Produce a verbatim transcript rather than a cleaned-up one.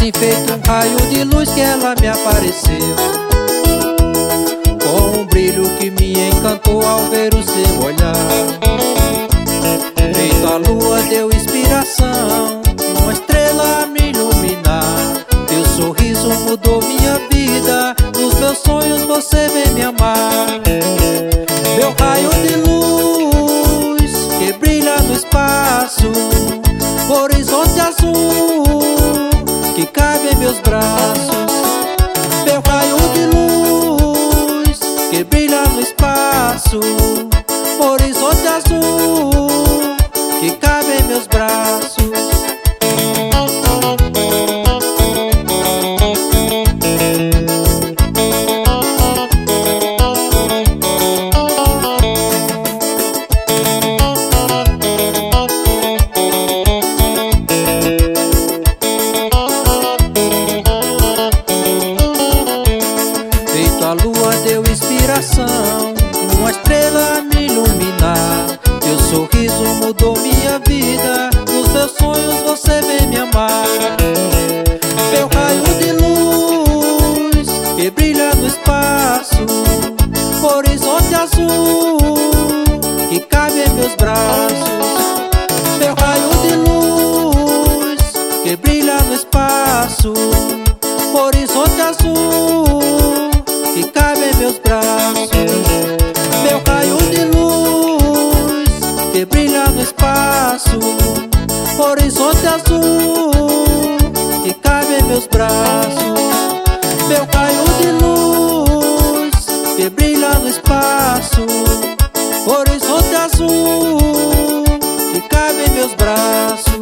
assim feito um raio de luz que ela me apareceu, com um brilho que me encantou ao ver o seu olhar. Feito a lua deu inspiração, uma estrela a me iluminar. Teu sorriso mudou minha vida, nos meus sonhos você vem me amar. Meu raio de luz que brilha no espaço, horizonte azul que cabe em meus braços. Meu raio de luz que brilha no espaço, horizonte azul que cabe em meus braços. A lua deu inspiração, uma estrela a me iluminar. Teu sorriso mudou minha vida, nos meus sonhos você vem me amar. Meu raio de luz que brilha no espaço, horizonte azul que cabe em meus braços. Meu raio de luz que brilha no espaço, horizonte azul que cabe em meus braços. Meu raio de luz que brilha no espaço, horizonte azul que cabe em meus braços. Meu raio de luz que brilha no espaço, horizonte azul que cabe em meus braços.